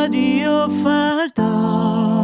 رادیو فردا.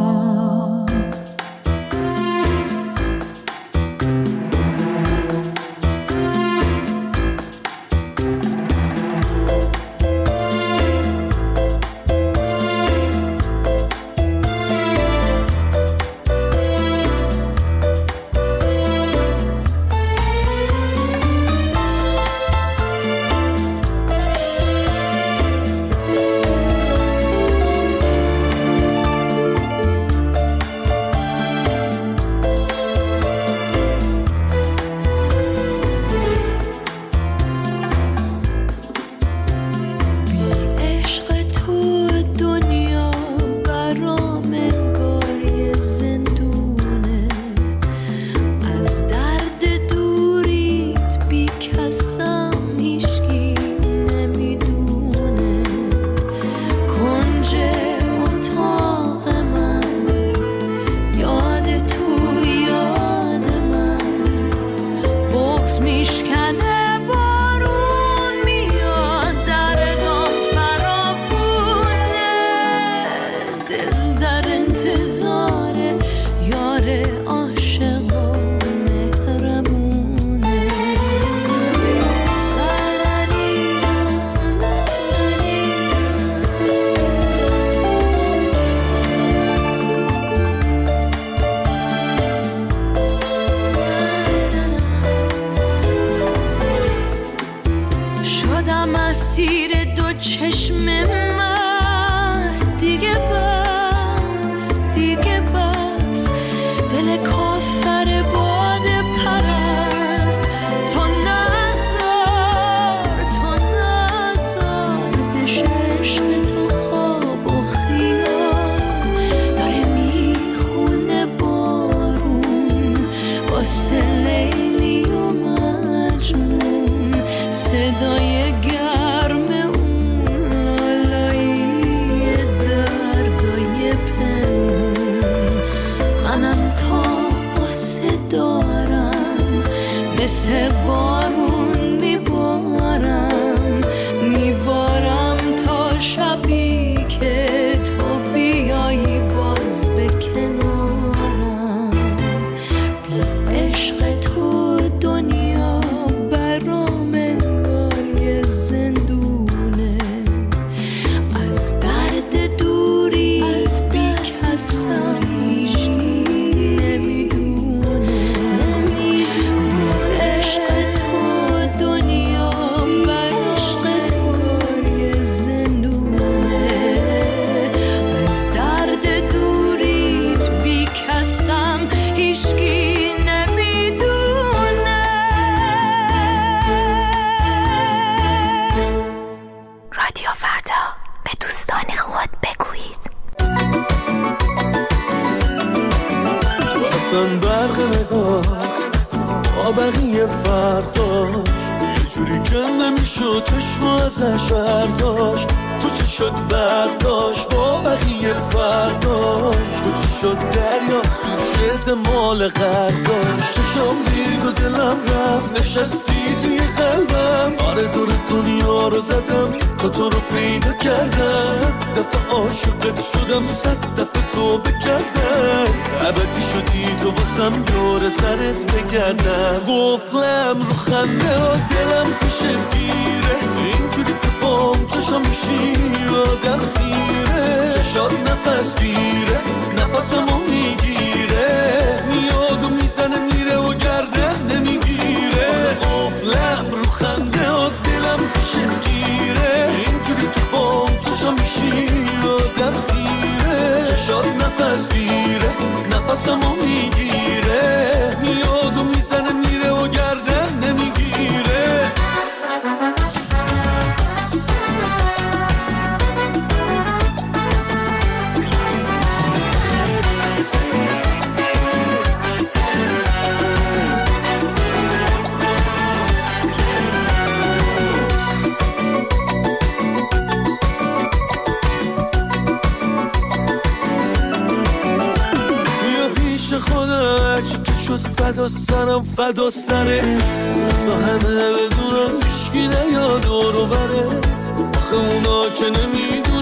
فدا سرت تا همه بدونم هیچکی نیاد دور و برت آخه اونا که نمیدونم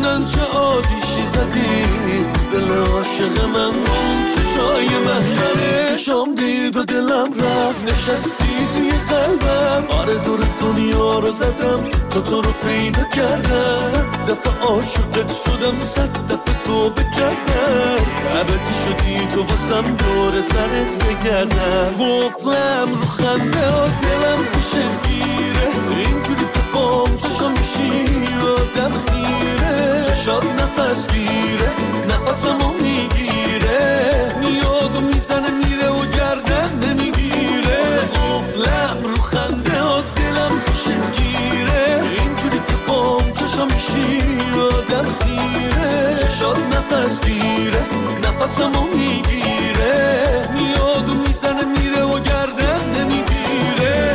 نمیدونن چه آزیشی زدی دل عاشق من اون چشای محشره چشام دید و دلم رفت نشستی توی قلبم آره دور دنیا رو زدم تو رو پیدا کردم 100 دفعه عاشقت شدم 100 دفعه توبه کردم ابدی شدی تو واسم دور سرت بگردم قفلم رو خنده ها دلم پیشت گیره اینجوری که بام چشم میشی آدم خیره چشات نفس گیره نفسمو میگیره میاد و میزنه میره و گردن نمیگیره قفلم رو خنده ها دلم پیشت گیره اینجوری که بام چشم میشی آدم خیره چشات نفس گیره نفسمو میگیره میاد و میزنه میره و گردن نمیگیره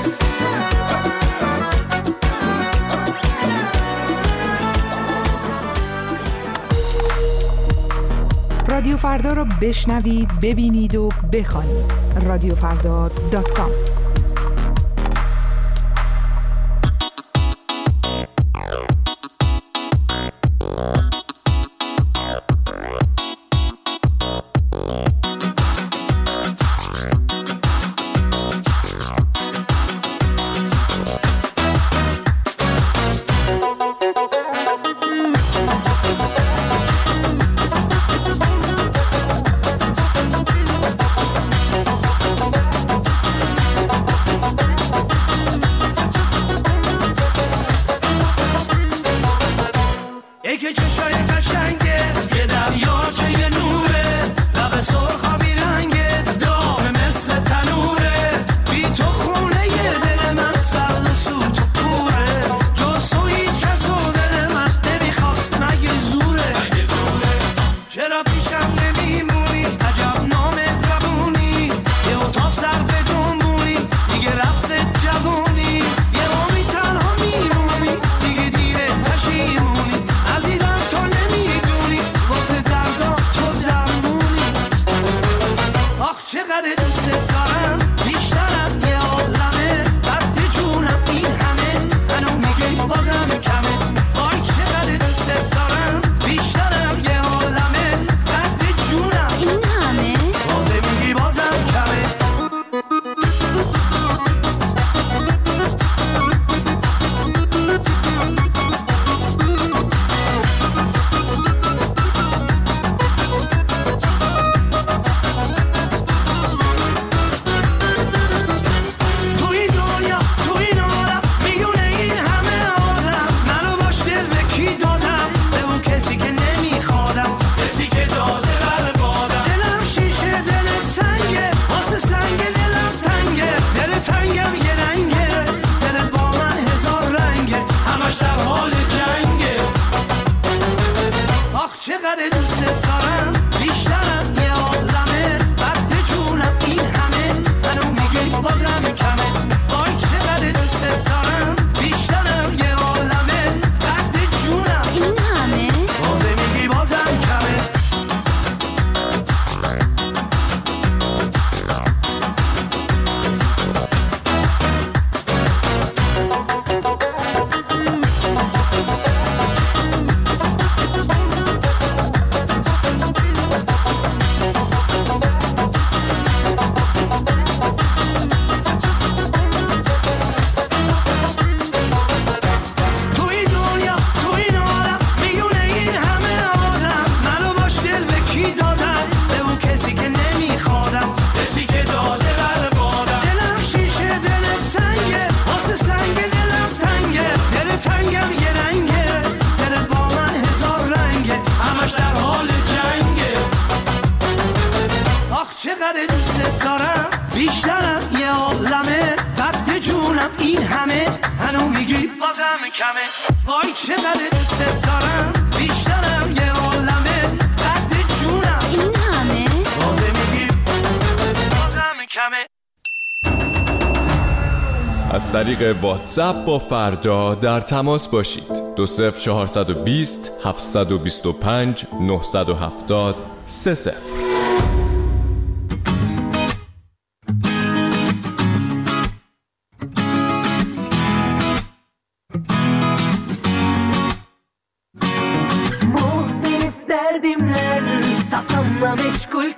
رادیو فردا رو بشنوید، ببینید و بخوانید. radiofrda.com از طریق واتساپ با فردا در تماس باشید. 20420 725 970 30.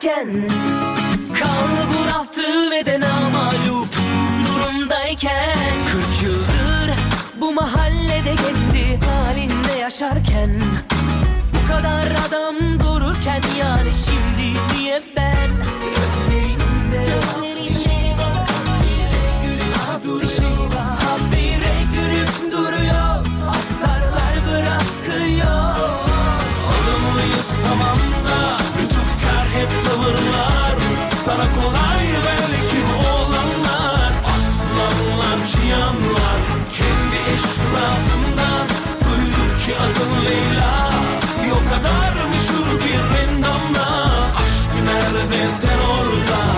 dururken, kal bu raftı ve de namalup durumdayken, 40 yıldır bu mahallede kendi halinde yaşarken, bu kadar adam dururken, yani şimdi niye ben gözlerinde bir şey var, bir şey var, habire gülüp duruyor, asarlar bırakıyor. Adamıyız tamam da lütufkar hep tavırlar, sana kolay belki bu olanlar, aslanlar cihanlar, kendi eşrafından duyduk ki adın Leyla, bir o kadar meşhur bir endamla, aşk nerede sen orada?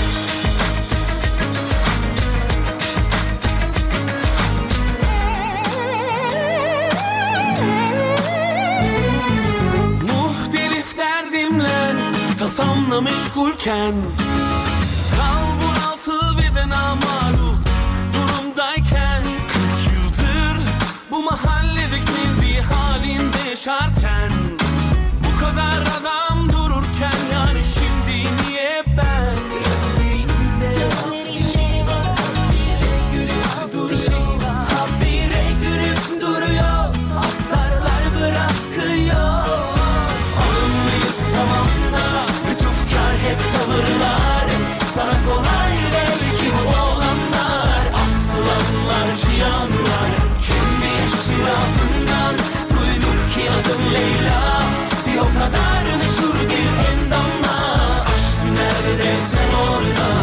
Muhtelif derdimle tasamla meşgulken, kal bunaltı ve de namalup durumdayken, 40 yıldır bu mahalledeki bir halinde yaşarken, bu kadar adam dururken, yani şimdi niye ben gözlerinde bir şey var, habire gülüp duruyor, habire gülüp duruyor, asarlar bırakıyor. Alımlıyız tamam da lütufkar hep tavırlar, sana kolay belki bu olanlar, aslanlar cihanlar, kendi eşrafından duyduk ki adın Leyla, bir o kadar meşhur bir endamla, aşk nerede sen orada?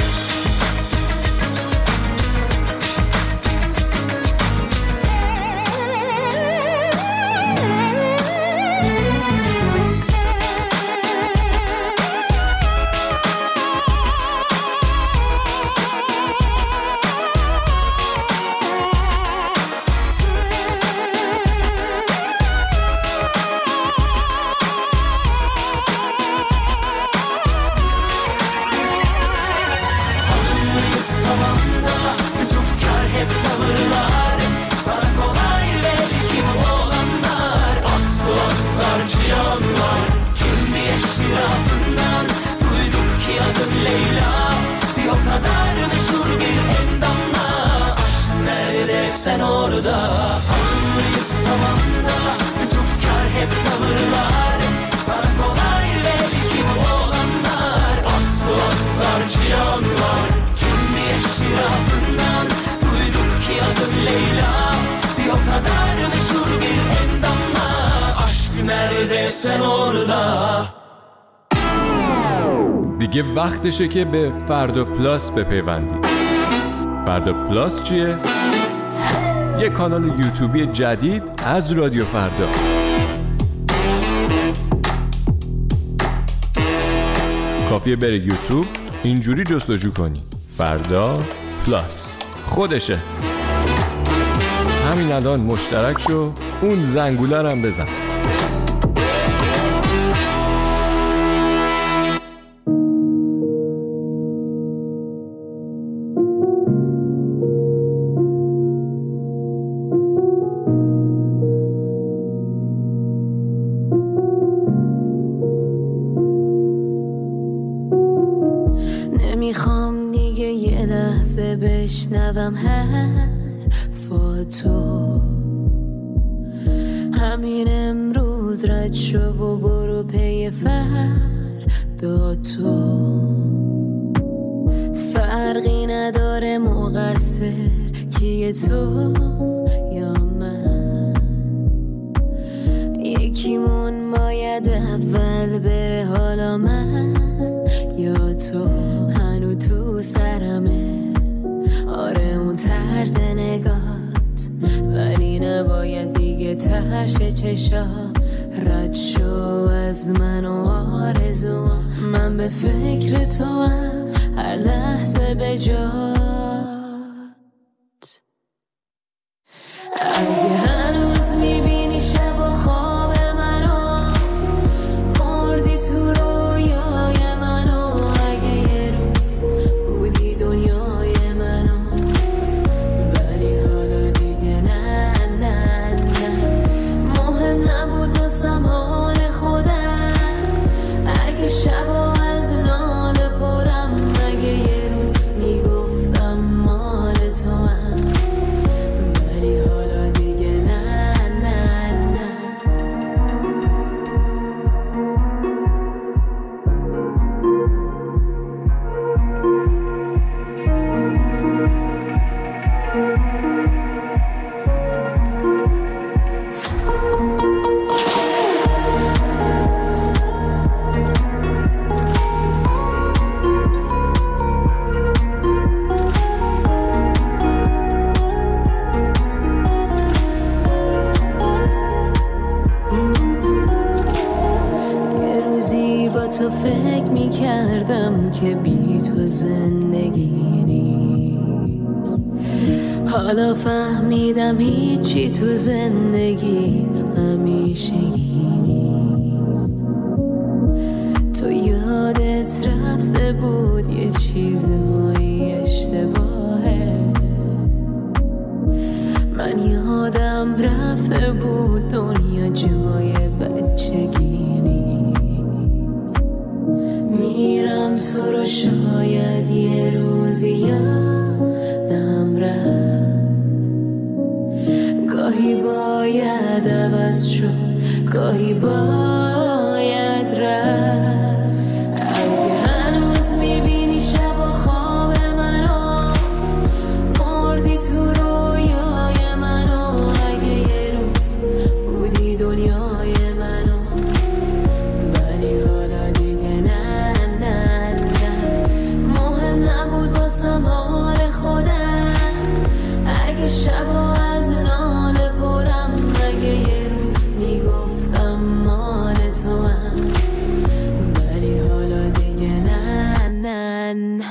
Sen orada anlıyız tamam da lütufkar hep tavırlar, sana kolay belki bu olanlar, aslanlar cihanlar, kendi eşrafından duyduk ki adın Leyla, bir o kadar meşhur bir endamla, aşk nerede sen orada? دیگه وقتشه که به فردا پلاس بپیوندید. فردا پلاس چیه؟ یه کانال یوتیوبی جدید از رادیو فردا. کافیه بره یوتیوب اینجوری جستجو کنی فردا پلاس، خودشه. همین الان مشترک شو، اون زنگوله هم بزن. نمیخوام دیگه یه لحظه بشنوم حرفاتو، همین امروز رد شو و برو پی فردا تو. فرقی نداره مقصر کیه تو یا من، یکیمون باید اول بره، حالا من یا تو. هنو تو سرمه آره اون طرز نگات، ولی نباید دیگه ترش چشات. رد شو از من و آرزوام، من به فکر تو هم هر لحظه به جات. اگه هنوز میبینی شب و خواب منو، مردی تو رویای منو. اگه یه روز بودی دنیای منو، ولی حالا دیگه نه نه نه. مهم نبود واسم حال خودم، اگه شب و از تو فکر میکردم که بی تو زندگی نیست، حالا فهمیدم هیچی تو زندگی همیشگی نیست. تو یادت رفته بود یه چیزهایی اشتباهه، من یادم رفته بود دنیا جای بچگی نیست. میرم تو رو شاید یه روزی یادم رفت، گاهی باید عوض شد، گاهی باید رفت. اگه هنوز میبینی شب و خواب منو، مردی تو رویای منو، اگه یه روز بودی دنیای منو، ولی حالا دیگه نه نه نه، مهم نبود باسم حال خودم. اگه شبا از ناله پرم، اگه یه روز میگفتم مال تو هم، ولی حالا دیگه نه نه نه.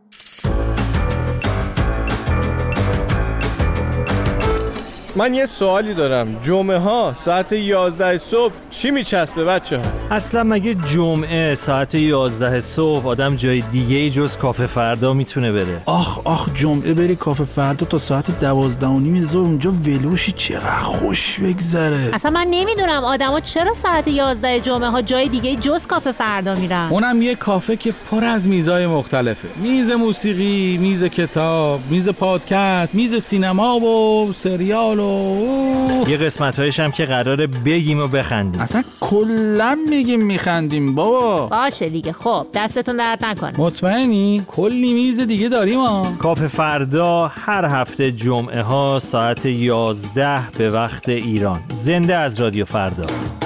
من یه سوالی دارم، جمعه ها ساعت 11 صبح چی میچسبه بچه ها؟ اصلا مگه جمعه ساعت 11 صبح آدم جای دیگه جز کافه فردا میتونه بره؟ آخ جمعه بری کافه فردا تا ساعت 12:30 ظهر اونجا ولوشی، چقدر خوش بگذره. اصلا من نمیدونم آدما چرا ساعت 11 جمعه ها جای دیگه جز کافه فردا میرن. اونم یه کافه که پر از میزای مختلفه، میز موسیقی، میز کتاب، میز پادکست، میز سینما و سریال و یه قسمت‌هایش هم که قراره بگیم و بخندیم. اصلا کلا میگیم میخندیم بابا. باشه دیگه، خب دستتون درد نکنه. مطمئنی؟ کلی میز دیگه داریم ها. کافه فردا هر هفته جمعه ها ساعت 11 به وقت ایران. زنده از رادیو فردا.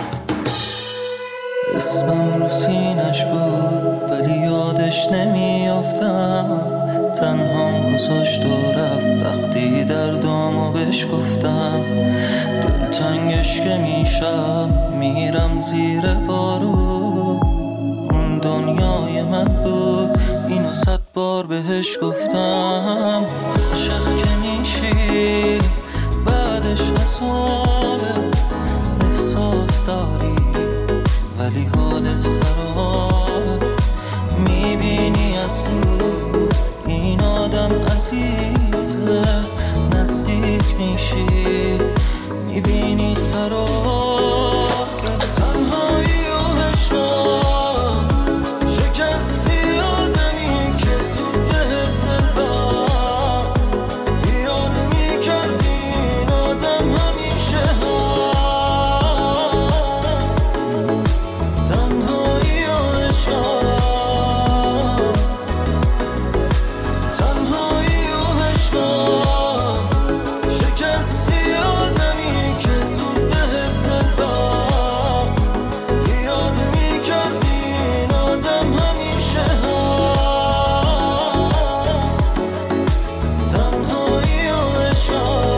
اسمم رو سینش بود ولی یادش نمیافتم، تنهام گذاشت و رفت وقتی دردامو بهش گفتم. دلتنگش که میشم میرم زیر بارو، اون دنیای من بود اینو 100 بار بهش گفتم. عاشق که میشی بعدش حسابه، احساس داری ولی حالت خراب، میبینی از دور این آدم عزیزه، نزدیک میشی میبینی سراب. تنهایی و عشقم شکستی آدمی که زود بهت دل بست، دیار میکردی این آدم همیشه تنهایی و عشقم، تنهایی و عشقم شکستی آدمی که زود بهت دل بست، دیار میکردی این آدم همیشه هست، تنهایی و عشقم.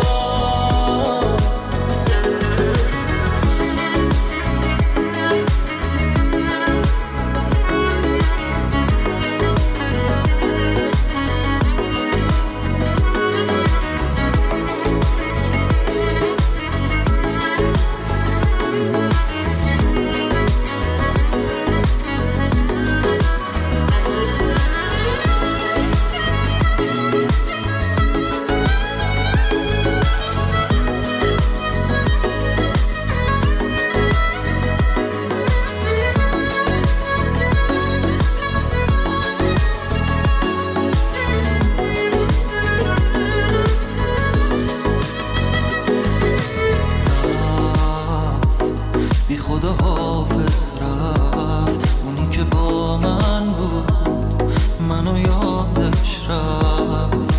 بی خدا حافظ رفت، اونی که با من بود منو یادش رفت.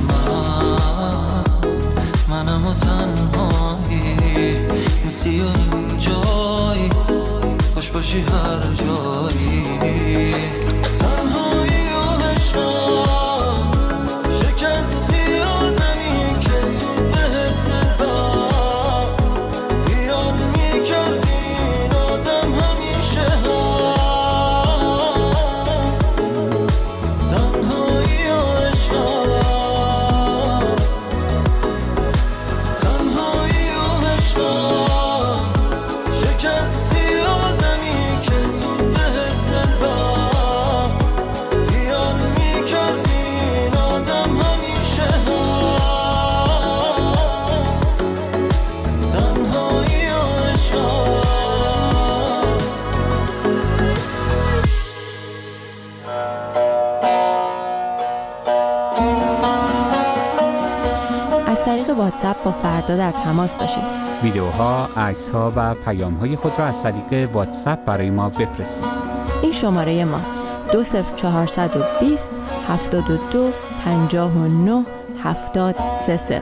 منم و تنهایی میسی و این جایی، خوش باشی هر جایی. تنهایی و عشقم شکستی آدمی که زود بهت دل بست، دیار میکردی این آدم همیشه هست، واتساپ با فردا در تماس باشید. ویدیوها، عکس‌ها و پیام‌های خود را از طریق واتساپ برای ما بفرستید. این شماره ماست: 20420 72 59 730.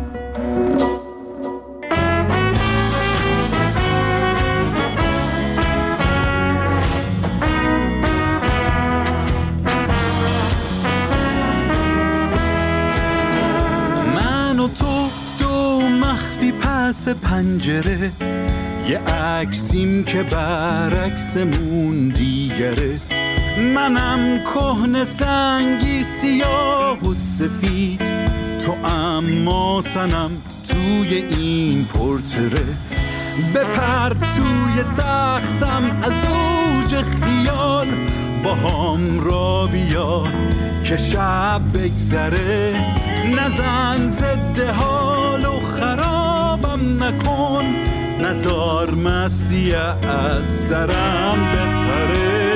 پس پنجره یه عکسیم که برعکسمون دیگره، منم کهنه سنگی سیاه و سفید، تو اما سنم توی این پورتره، بپر توی تختم از اوج خیال، با هم را بیا که شب بگذره، نزن ضد حال و خرابم نکن، نزار مسیح از سرم بپره.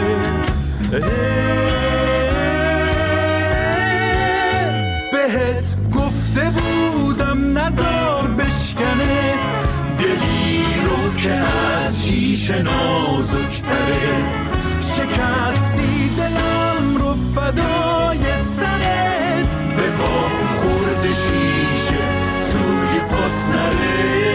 بهت گفته بودم نزار بشکنه، دلی رو که از شیشه نازکتره، شکستی دلم رو فدای سرت، به پا خورد شیشه توی پات نره.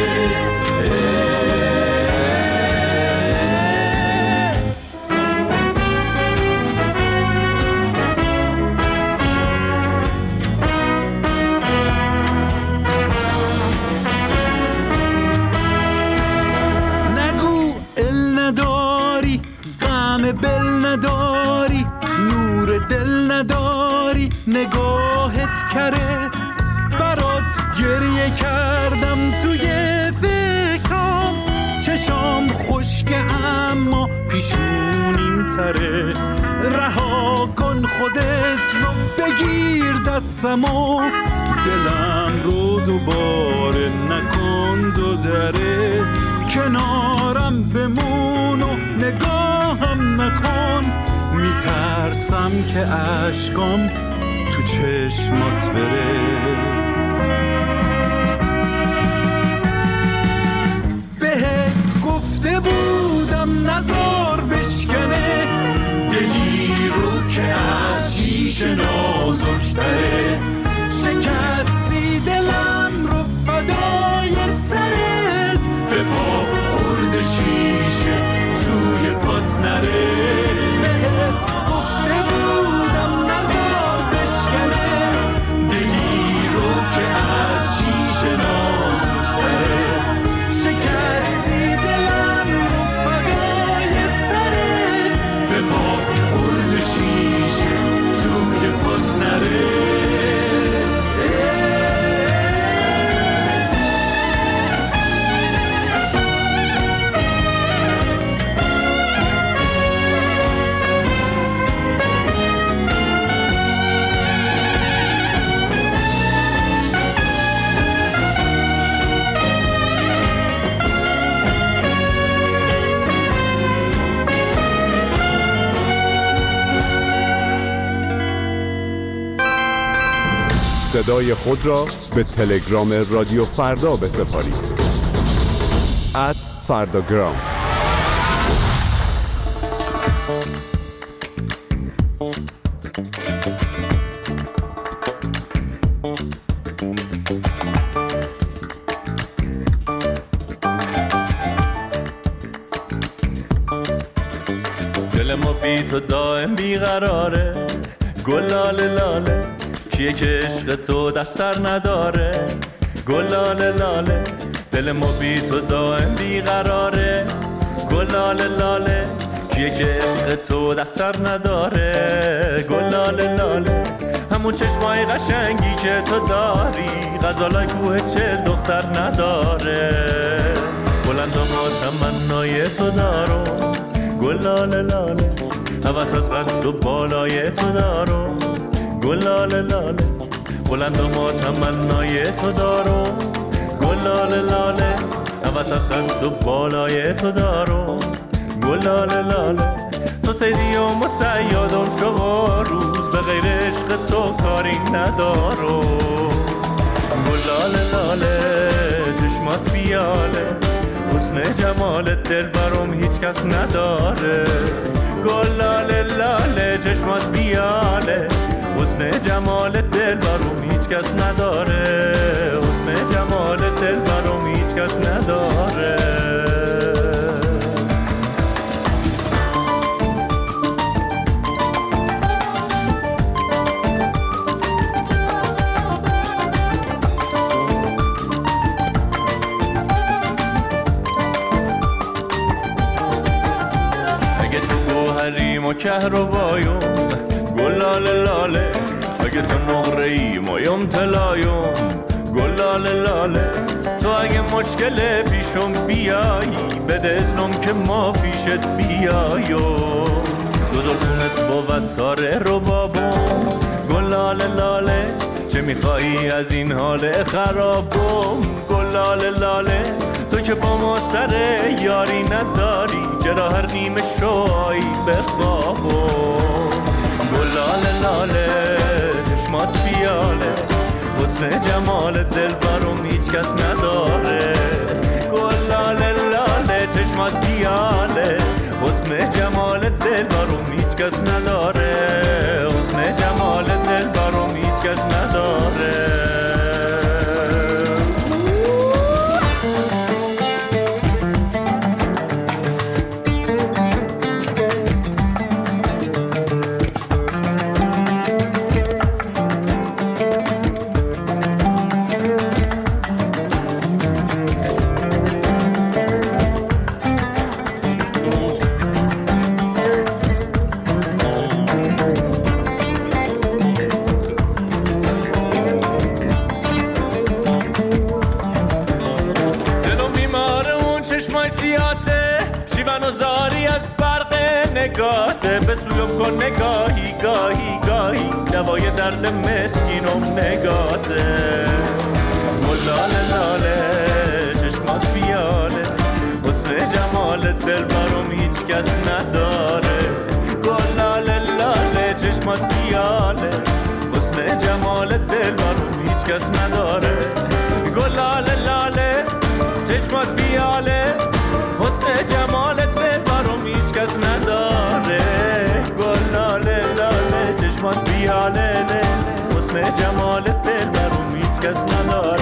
نگو ال نداری، غم بل نداری، نور دل نداری، نگاهت کره، برات گریه کردم توی فکرام، چشام خشکه اما پیشونیم تره، رها کن خودت رو بگیر دستمو، دلم رو دوباره نکن دو دره، کنارم بمون و نگاهم نکن، میترسم که اشکام تو چشمات بره. بهت گفته بودم نزار بشکنه، دلی رو که از شیشه نازکتره، شکستی دلم رو فدای سرت، به پا خورد شیشه توی پات نره. بهت گفته بودم نزار بشکنه، دلی رو که از شیشه نازکتره، شکستی دلم رو فدای سرت، به پا خورد شیشه توی پات نره. صدای خود را به تلگرام رادیو فردا بسپارید. @فرداگرام. دل ما بی تو دائم بیقراره، گلاله لاله، کیه که عشق تو در سر نداره، گلاله لاله، دل ما بی تو دائم بیقراره، گلاله لاله، کیه که عشق تو در سر نداره، گلاله لاله، همون چشمای قشنگی که تو داری، غزالای کوه چه دختر نداره، بلند ما تمنای تو دارو، گلاله لاله، هوس از قد و بالای تو دارو، گلاله لاله، بلند ما تمنای تو دارو، گلاله لاله، هوس از قد و بالای تو دارو، گلاله لاله، تو سیدی و مسیاد و شب و روز، به غیر عشق تو کاری ندارو، گلاله لاله چشمات بیاله حسن جمالت دل برام هیچ کس نداره گلاله لاله چشمات بیاله حسن جمالت دل برام هیچ کس نداره حسن جمالت دل برام هیچ کس نداره ما کهرباییم گلاله لاله اگه تو نقره‌ای مایم طلایم گلاله لاله تو اگه مشکل پیشم بیایی بده اذنم که ما پیشت بیایم دو خونت بود تاره ربابم گلاله لاله چه میخوایی از این حال خرابم گلاله لاله تو که با ما سر یاری نداری چرا هر نیمه شوایی بخوابم گلاله لاله چشمات بیاله حسن جمال دل برام هیچ کس نداره گلاله لاله چشمات بیاله حسن جمال دل برام هیچ کس نداره حسن جمال دل برام هیچ کس نداره به سویم کن نگاهی گاهی گاهی دوای درد مسکینم نگاته گلاله لاله چشمات بیاله حسن جمالت دل برام هیچ کس نداره گلاله لاله چشمات بیاله حسن جمالت دل برام هیچ کس نداره گلاله لاله چشمات بیاله حسن جمالت دل برام هیچ کس نداره گلاله لاله چشمات بیاله حسن جمالت دل برام هیچ کس نداره